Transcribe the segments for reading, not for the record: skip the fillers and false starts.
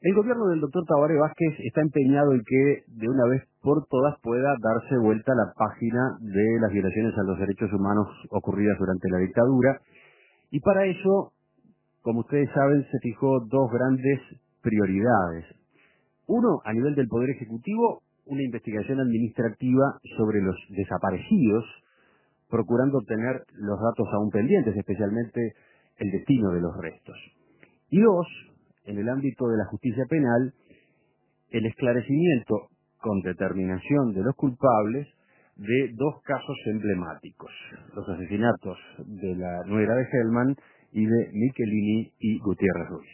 El gobierno del doctor Tabaré Vázquez está empeñado en que de una vez por todas pueda darse vuelta la página de las violaciones a los derechos humanos ocurridas durante la dictadura, y para ello, como ustedes saben, se fijó dos grandes prioridades. Uno, a nivel del Poder Ejecutivo, una investigación administrativa sobre los desaparecidos, procurando obtener los datos aún pendientes, especialmente el destino de los restos. Y dos, en el ámbito de la justicia penal, el esclarecimiento con determinación de los culpables de dos casos emblemáticos: los asesinatos de la nuera de Hellman y de Michelini y Gutiérrez Ruiz.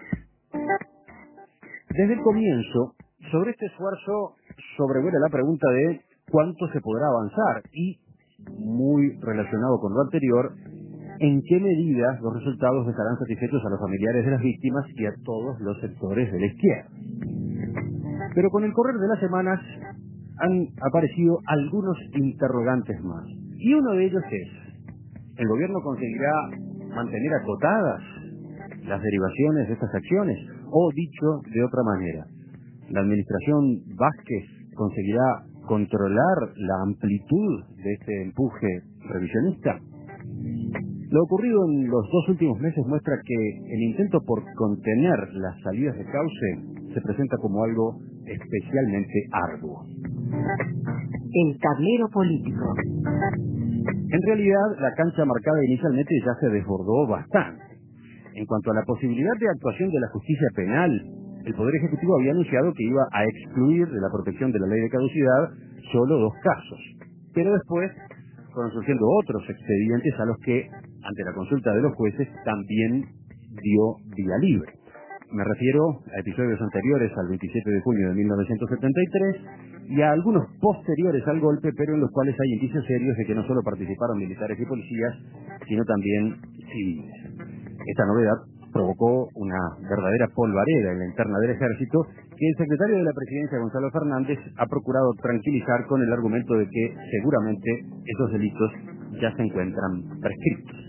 Desde el comienzo, sobre este esfuerzo sobrevuela la pregunta de cuánto se podrá avanzar y, muy relacionado con lo anterior, en qué medida los resultados dejarán satisfechos a los familiares de las víctimas y a todos los sectores de la izquierda. Pero con el correr de las semanas han aparecido algunos interrogantes más. Y uno de ellos es: ¿el gobierno conseguirá mantener acotadas las derivaciones de estas acciones? O, dicho de otra manera, ¿la administración Vázquez conseguirá controlar la amplitud de este empuje revisionista? Lo ocurrido en los 2 últimos meses muestra que el intento por contener las salidas de cauce se presenta como algo especialmente arduo. El tablero político. En realidad, la cancha marcada inicialmente ya se desbordó bastante. En cuanto a la posibilidad de actuación de la justicia penal, el Poder Ejecutivo había anunciado que iba a excluir de la protección de la ley de caducidad solo 2 casos. Pero después fueron surgiendo otros expedientes a los que, ante la consulta de los jueces, también dio vía libre. Me refiero a episodios anteriores al 27 de junio de 1973 y a algunos posteriores al golpe, pero en los cuales hay indicios serios de que no solo participaron militares y policías, sino también civiles. Esta novedad provocó una verdadera polvareda en la interna del ejército, que el secretario de la Presidencia, Gonzalo Fernández, ha procurado tranquilizar con el argumento de que seguramente esos delitos ya se encuentran prescritos.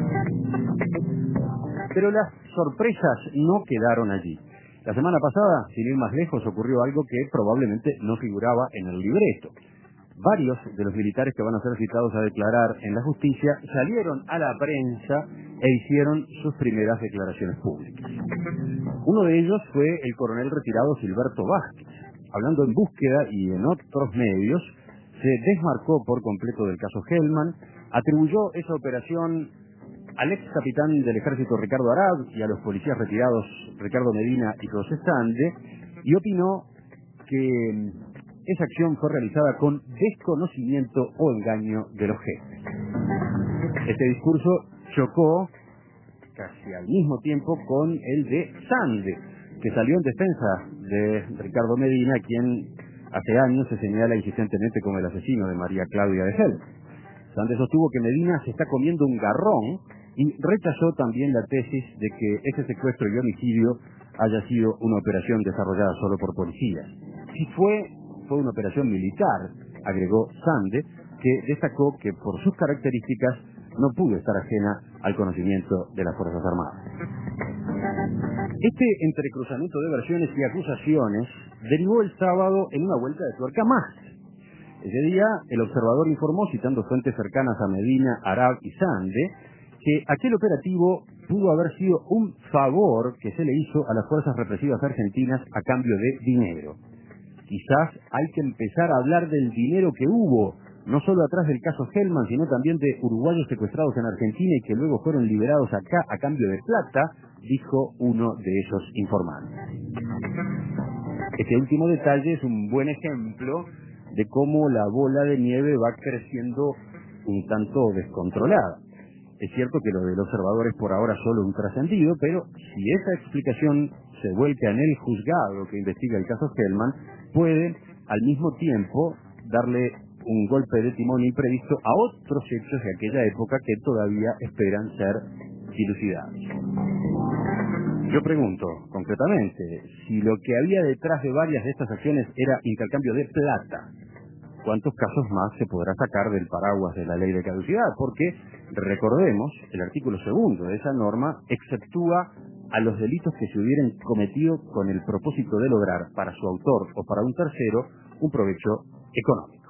Pero las sorpresas no quedaron allí. La semana pasada, sin ir más lejos, ocurrió algo que probablemente no figuraba en el libreto. Varios de los militares que van a ser citados a declarar en la justicia salieron a la prensa e hicieron sus primeras declaraciones públicas. Uno de ellos fue el coronel retirado Gilberto Vázquez. Hablando en Búsqueda y en otros medios, se desmarcó por completo del caso Hellman, atribuyó esa operación al ex capitán del ejército Ricardo Arad y a los policías retirados Ricardo Medina y José Sande, y opinó que esa acción fue realizada con desconocimiento o engaño de los jefes. Este discurso chocó casi al mismo tiempo con el de Sande, que salió en defensa de Ricardo Medina, quien hace años se señala insistentemente como el asesino de María Claudia de Hellman. Sande sostuvo que Medina se está comiendo un garrón y rechazó también la tesis de que ese secuestro y homicidio haya sido una operación desarrollada solo por policías. Si fue una operación militar, agregó Sande, que destacó que por sus características no pudo estar ajena al conocimiento de las Fuerzas Armadas. Este entrecruzamiento de versiones y acusaciones derivó el sábado en una vuelta de tuerca más. Ese día, el Observador informó, citando fuentes cercanas a Medina, Arad y Sande, que aquel operativo pudo haber sido un favor que se le hizo a las fuerzas represivas argentinas a cambio de dinero. Quizás hay que empezar a hablar del dinero que hubo, no solo atrás del caso Hellman, sino también de uruguayos secuestrados en Argentina y que luego fueron liberados acá a cambio de plata, dijo uno de esos informantes. Este último detalle es un buen ejemplo de cómo la bola de nieve va creciendo un tanto descontrolada. Es cierto que lo del Observador es por ahora solo un trascendido, pero si esa explicación se vuelca en el juzgado que investiga el caso Hellman, puede al mismo tiempo darle un golpe de timón imprevisto a otros hechos de aquella época que todavía esperan ser dilucidados. Yo pregunto, concretamente, si lo que había detrás de varias de estas acciones era intercambio de plata, ¿cuántos casos más se podrá sacar del paraguas de la ley de caducidad? Porque, recordemos, el artículo 2 de esa norma exceptúa a los delitos que se hubieran cometido con el propósito de lograr para su autor o para un tercero un provecho económico.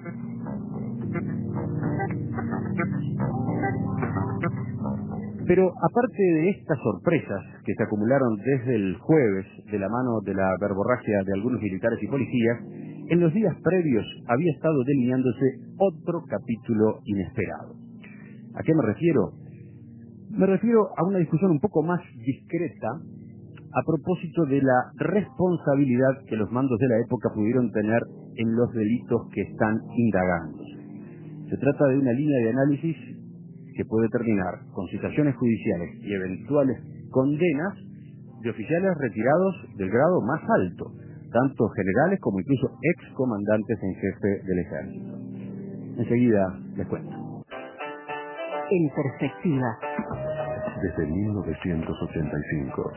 Pero aparte de estas sorpresas que se acumularon desde el jueves de la mano de la verborragia de algunos militares y policías, en los días previos había estado delineándose otro capítulo inesperado. ¿A qué me refiero? Me refiero a una discusión un poco más discreta a propósito de la responsabilidad que los mandos de la época pudieron tener en los delitos que están indagando. Se trata de una línea de análisis que puede terminar con citaciones judiciales y eventuales condenas de oficiales retirados del grado más alto, tanto generales como incluso excomandantes en jefe del ejército. Enseguida les cuento. En perspectiva. Desde 1985.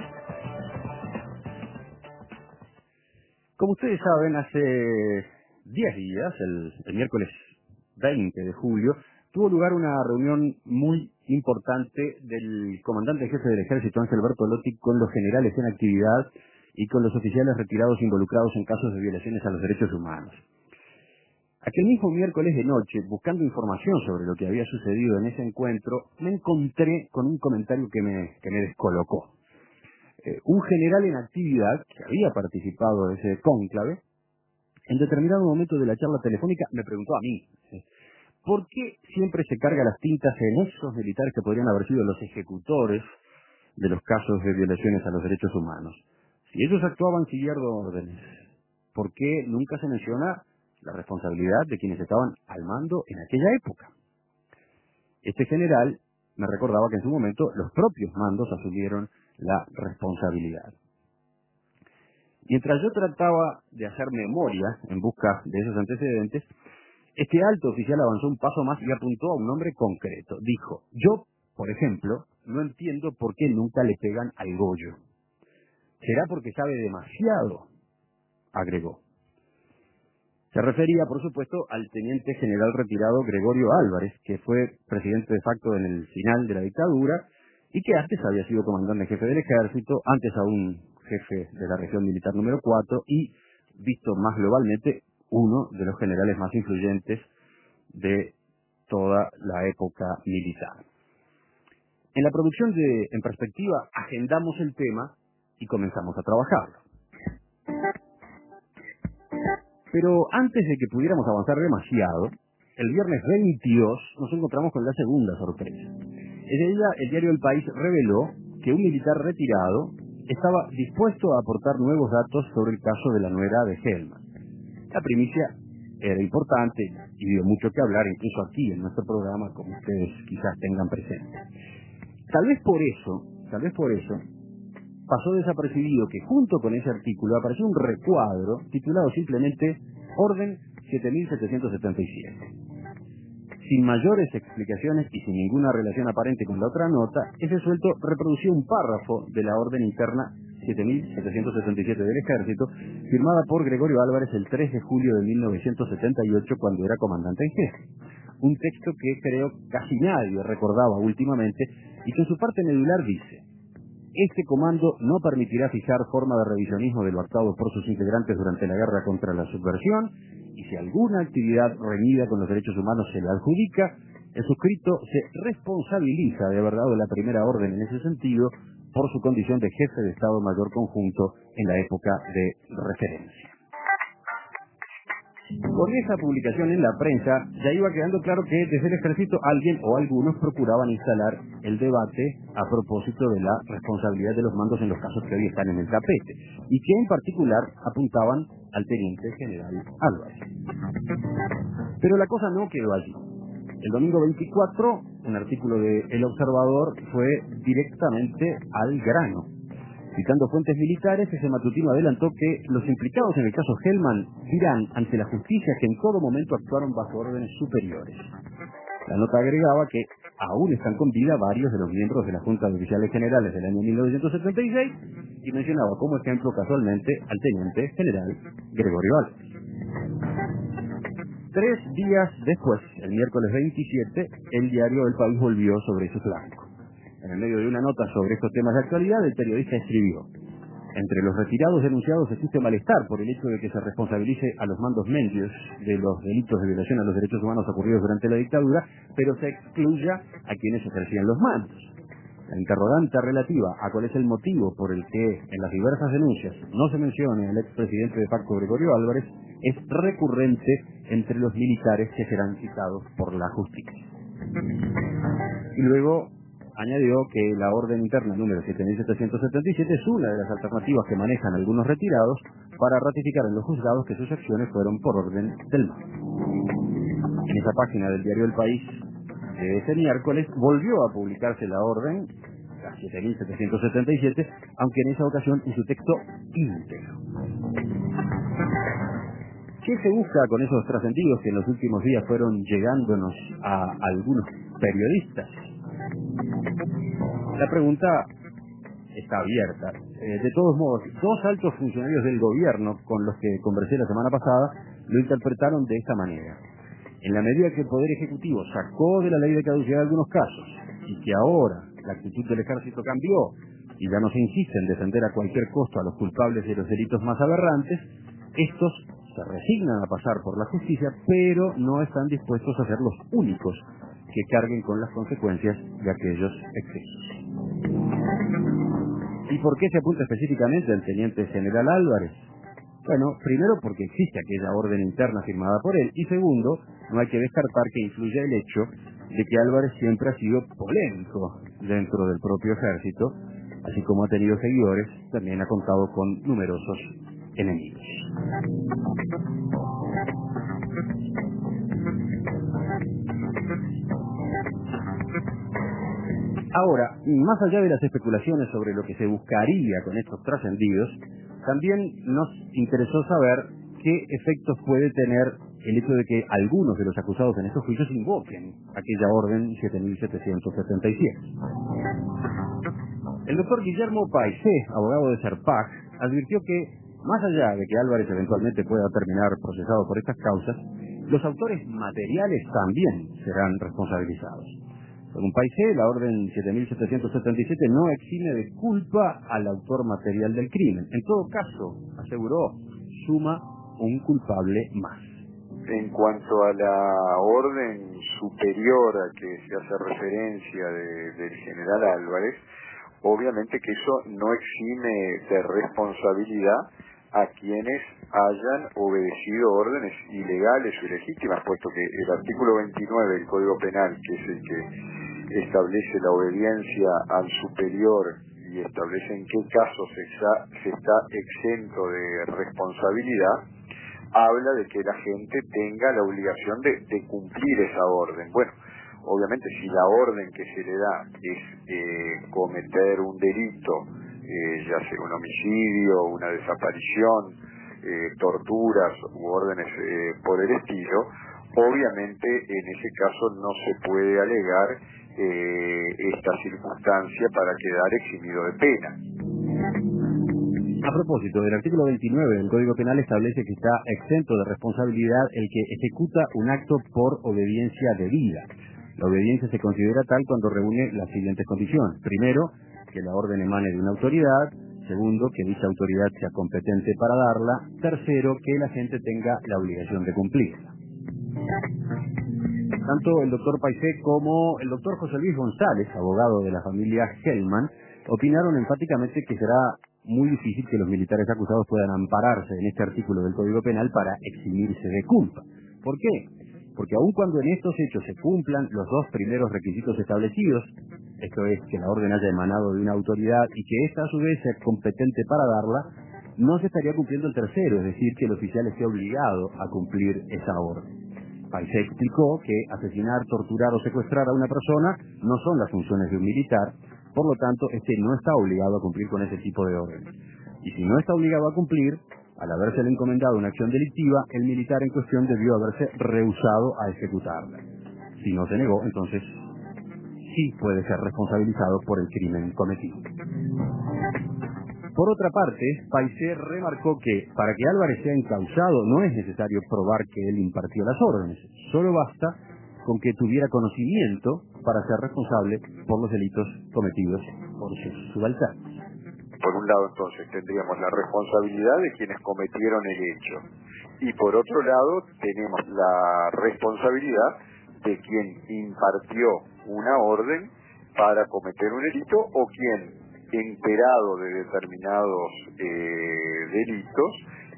Como ustedes saben, hace 10 días, el miércoles 20 de julio, tuvo lugar una reunión muy importante del comandante en jefe del ejército, Ángel Bertolotti, con los generales en actividad y con los oficiales retirados involucrados en casos de violaciones a los derechos humanos. Aquel mismo miércoles de noche, buscando información sobre lo que había sucedido en ese encuentro, me encontré con un comentario que me descolocó. Un general en actividad, que había participado de ese cónclave, en determinado momento de la charla telefónica me preguntó a mí, ¿por qué siempre se carga las tintas en esos militares que podrían haber sido los ejecutores de los casos de violaciones a los derechos humanos? Si ellos actuaban siguiendo órdenes, ¿por qué nunca se menciona la responsabilidad de quienes estaban al mando en aquella época? Este general me recordaba que en su momento los propios mandos asumieron la responsabilidad. Mientras yo trataba de hacer memoria en busca de esos antecedentes, este alto oficial avanzó un paso más y apuntó a un nombre concreto. Dijo, yo, por ejemplo, no entiendo por qué nunca le pegan al Goyo. ¿Será porque sabe demasiado?, agregó. Se refería, por supuesto, al teniente general retirado Gregorio Álvarez, que fue presidente de facto en el final de la dictadura y que antes había sido comandante en jefe del ejército, antes aún jefe de la región militar número 4 y, visto más globalmente, uno de los generales más influyentes de toda la época militar. En la producción de En Perspectiva agendamos el tema y comenzamos a trabajarlo. Pero antes de que pudiéramos avanzar demasiado, el viernes 22 nos encontramos con la segunda sorpresa. Ese día el diario El País reveló que un militar retirado estaba dispuesto a aportar nuevos datos sobre el caso de la nuera de Helman. La primicia era importante y dio mucho que hablar, incluso aquí en nuestro programa, como ustedes quizás tengan presente. Tal vez por eso, pasó desapercibido que junto con ese artículo apareció un recuadro titulado simplemente Orden 7777. Sin mayores explicaciones y sin ninguna relación aparente con la otra nota, ese suelto reproducía un párrafo de la orden interna 7777 del Ejército, firmada por Gregorio Álvarez el 3 de julio de 1978 cuando era comandante en jefe. Un texto que creo casi nadie recordaba últimamente y que en su parte medular dice: este comando no permitirá fijar forma de revisionismo de lo actuado por sus integrantes durante la guerra contra la subversión, y si alguna actividad reñida con los derechos humanos se le adjudica, el suscrito se responsabiliza de haber dado la primera orden en ese sentido por su condición de jefe de Estado Mayor Conjunto en la época de referencia. Con esa publicación en la prensa ya iba quedando claro que desde el ejército alguien o algunos procuraban instalar el debate a propósito de la responsabilidad de los mandos en los casos que hoy están en el tapete y que en particular apuntaban al teniente general Álvarez. Pero la cosa no quedó allí. El domingo 24, un artículo de El Observador fue directamente al grano. Citando fuentes militares, ese matutino adelantó que los implicados en el caso Helman dirán ante la justicia que en todo momento actuaron bajo órdenes superiores. La nota agregaba que aún están con vida varios de los miembros de la Junta de Oficiales Generales del año 1976 y mencionaba como ejemplo casualmente al teniente general Gregorio Álvarez. 3 días después, el miércoles 27, el diario El País volvió sobre ese flanco. En el medio de una nota sobre estos temas de actualidad, el periodista escribió: entre los retirados denunciados existe malestar por el hecho de que se responsabilice a los mandos medios de los delitos de violación a los derechos humanos ocurridos durante la dictadura, pero se excluya a quienes ejercían los mandos. La interrogante relativa a cuál es el motivo por el que en las diversas denuncias no se mencione al expresidente de facto Gregorio Álvarez es recurrente entre los militares que serán citados por la justicia. Y luego añadió que la orden interna número 7777 es una de las alternativas que manejan algunos retirados para ratificar en los juzgados que sus acciones fueron por orden del MAS. En esa página del diario El País de ese miércoles volvió a publicarse la orden, la 7777, aunque en esa ocasión en su texto íntegro. ¿Qué se busca con esos trascendidos que en los últimos días fueron llegándonos a algunos periodistas? La pregunta está abierta. De todos modos, dos altos funcionarios del gobierno con los que conversé la semana pasada lo interpretaron de esta manera. En la medida que el Poder Ejecutivo sacó de la ley de caducidad algunos casos y que ahora la actitud del Ejército cambió y ya no se insiste en defender a cualquier costo a los culpables de los delitos más aberrantes, estos se resignan a pasar por la justicia, pero no están dispuestos a ser los únicos que carguen con las consecuencias de aquellos excesos. ¿Y por qué se apunta específicamente al teniente general Álvarez? Bueno, primero porque existe aquella orden interna firmada por él, y segundo, no hay que descartar que influya el hecho de que Álvarez siempre ha sido polémico dentro del propio ejército, así como ha tenido seguidores, también ha contado con numerosos enemigos. Ahora, más allá de las especulaciones sobre lo que se buscaría con estos trascendidos, también nos interesó saber qué efectos puede tener el hecho de que algunos de los acusados en estos juicios invoquen aquella orden 7777. El doctor Guillermo Paisé, abogado de Serpac, advirtió que, más allá de que Álvarez eventualmente pueda terminar procesado por estas causas, los autores materiales también serán responsabilizados. Según Paisé, la orden 7777 no exime de culpa al autor material del crimen. En todo caso, aseguró, suma un culpable más. En cuanto a la orden superior a que se hace referencia del general Álvarez, obviamente que eso no exime de responsabilidad a quienes hayan obedecido órdenes ilegales o ilegítimas, puesto que el artículo 29 del Código Penal, que es el que establece la obediencia al superior y establece en qué casos se está exento de responsabilidad, habla de que la gente tenga la obligación de cumplir esa orden. Bueno, obviamente si la orden que se le da es cometer un delito, ya sea un homicidio, una desaparición, torturas u órdenes por el estilo, obviamente en ese caso no se puede alegar esta circunstancia para quedar eximido de pena. A propósito, del artículo 29 del Código Penal establece que está exento de responsabilidad el que ejecuta un acto por obediencia debida. La obediencia se considera tal cuando reúne las siguientes condiciones. Primero, que la orden emane de una autoridad. Segundo, que dicha autoridad sea competente para darla. Tercero, que la gente tenga la obligación de cumplirla. Tanto el doctor Paisé como el doctor José Luis González, abogado de la familia Hellman, opinaron enfáticamente que será muy difícil que los militares acusados puedan ampararse en este artículo del Código Penal para eximirse de culpa. ¿Por qué? Porque aun cuando en estos hechos se cumplan los dos primeros requisitos establecidos, esto es, que la orden haya emanado de una autoridad y que ésta a su vez sea competente para darla, no se estaría cumpliendo el tercero, es decir, que el oficial esté obligado a cumplir esa orden. Paisé explicó que asesinar, torturar o secuestrar a una persona no son las funciones de un militar, por lo tanto, este no está obligado a cumplir con ese tipo de órdenes. Y si no está obligado a cumplir, al habérsele encomendado una acción delictiva, el militar en cuestión debió haberse rehusado a ejecutarla. Si no se negó, entonces sí puede ser responsabilizado por el crimen cometido. Por otra parte, Paisé remarcó que para que Álvarez sea encausado no es necesario probar que él impartió las órdenes, solo basta con que tuviera conocimiento para ser responsable por los delitos cometidos por sus subalternos. Por un lado, entonces, tendríamos la responsabilidad de quienes cometieron el hecho. Y por otro lado, tenemos la responsabilidad de quien impartió una orden para cometer un delito o quien, enterado de determinados delitos,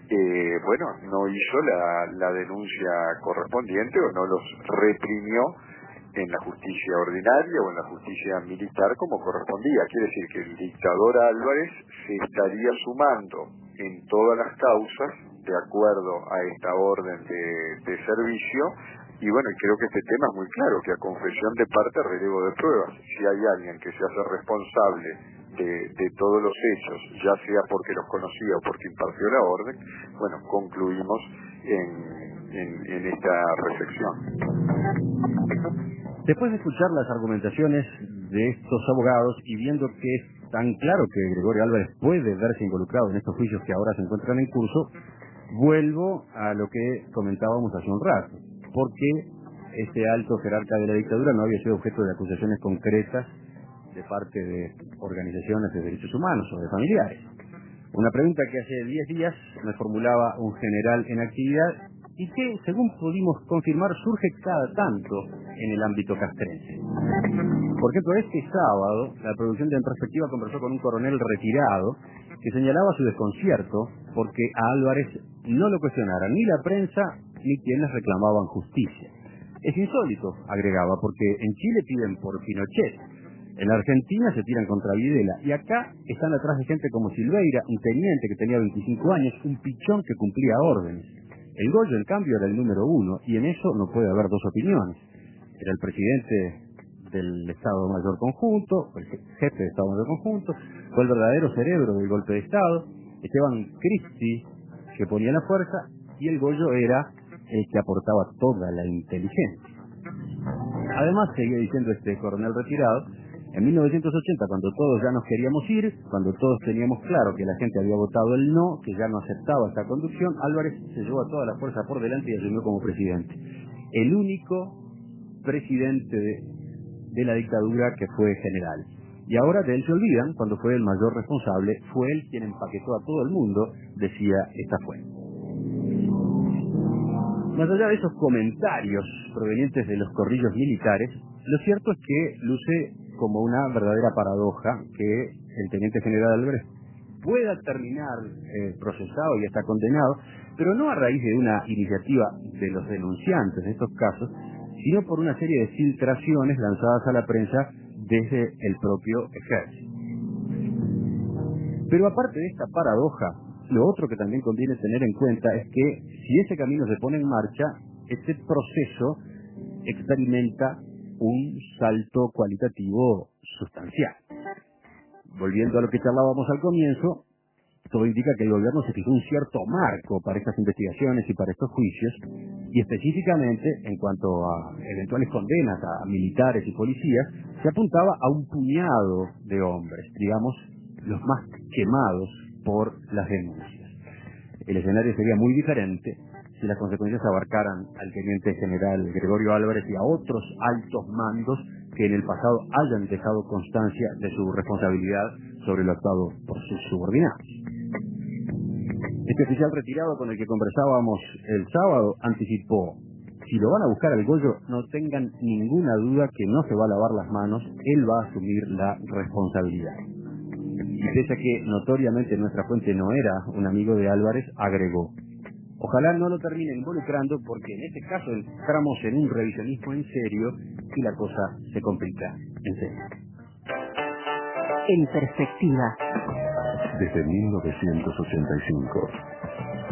no hizo la denuncia correspondiente o no los reprimió en la justicia ordinaria o en la justicia militar como correspondía. Quiere decir que el dictador Álvarez se estaría sumando en todas las causas de acuerdo a esta orden de servicio. Y creo que este tema es muy claro, que a confesión de parte, relevo de pruebas. Si hay alguien que se hace responsable de todos los hechos, ya sea porque los conocía o porque impartió la orden, concluimos en esta reflexión. Después de escuchar las argumentaciones de estos abogados y viendo que es tan claro que Gregorio Álvarez puede verse involucrado en estos juicios que ahora se encuentran en curso, vuelvo a lo que comentábamos hace un rato. Porque este alto jerarca de la dictadura no había sido objeto de acusaciones concretas de parte de organizaciones de derechos humanos o de familiares. Una pregunta que hace 10 días me formulaba un general en actividad y que, según pudimos confirmar, surge cada tanto en el ámbito castrense. Por ejemplo, este sábado, la producción de En Perspectiva conversó con un coronel retirado que señalaba su desconcierto porque a Álvarez no lo cuestionara ni la prensa ni quienes reclamaban justicia. Es insólito, agregaba, porque en Chile piden por Pinochet, en la Argentina se tiran contra Videla, y acá están atrás de gente como Silveira, un teniente que tenía 25 años, un pichón que cumplía órdenes. El Goyo, en cambio, era el número 1, y en eso no puede haber dos opiniones. Era el presidente del Estado Mayor Conjunto, el jefe del Estado Mayor Conjunto, fue el verdadero cerebro del golpe de Estado. Esteban Cristi, que ponía la fuerza, y el Goyo era el que aportaba toda la inteligencia. Además, seguía diciendo este coronel retirado, en 1980, cuando todos ya nos queríamos ir, cuando todos teníamos claro que la gente había votado el no, que ya no aceptaba esta conducción, Álvarez se llevó a toda la fuerza por delante y asumió como presidente. El único presidente de la dictadura que fue general. Y ahora de él se olvidan, cuando fue el mayor responsable, fue él quien empaquetó a todo el mundo, decía esta fuente. Más allá de esos comentarios provenientes de los corrillos militares, lo cierto es que luce como una verdadera paradoja que el teniente general Álvarez pueda terminar procesado y hasta condenado, pero no a raíz de una iniciativa de los denunciantes de estos casos, sino por una serie de filtraciones lanzadas a la prensa desde el propio ejército. Pero aparte de esta paradoja, lo otro que también conviene tener en cuenta es que si ese camino se pone en marcha, este proceso experimenta un salto cualitativo sustancial. Volviendo a lo que charlábamos al comienzo, todo indica que el gobierno se fijó un cierto marco para estas investigaciones y para estos juicios, y específicamente en cuanto a eventuales condenas a militares y policías, se apuntaba a un puñado de hombres, digamos, los más quemados por las denuncias. El escenario sería muy diferente si las consecuencias abarcaran al teniente general Gregorio Álvarez y a otros altos mandos que en el pasado hayan dejado constancia de su responsabilidad sobre lo actuado por sus subordinados. Este oficial retirado con el que conversábamos el sábado anticipó: si lo van a buscar al Goyo, no tengan ninguna duda que no se va a lavar las manos, él va a asumir la responsabilidad. Y pese a que notoriamente nuestra fuente no era un amigo de Álvarez, agregó: ojalá no lo terminen involucrando porque en este caso entramos en un revisionismo en serio y la cosa se complica en serio. En perspectiva. Desde 1985.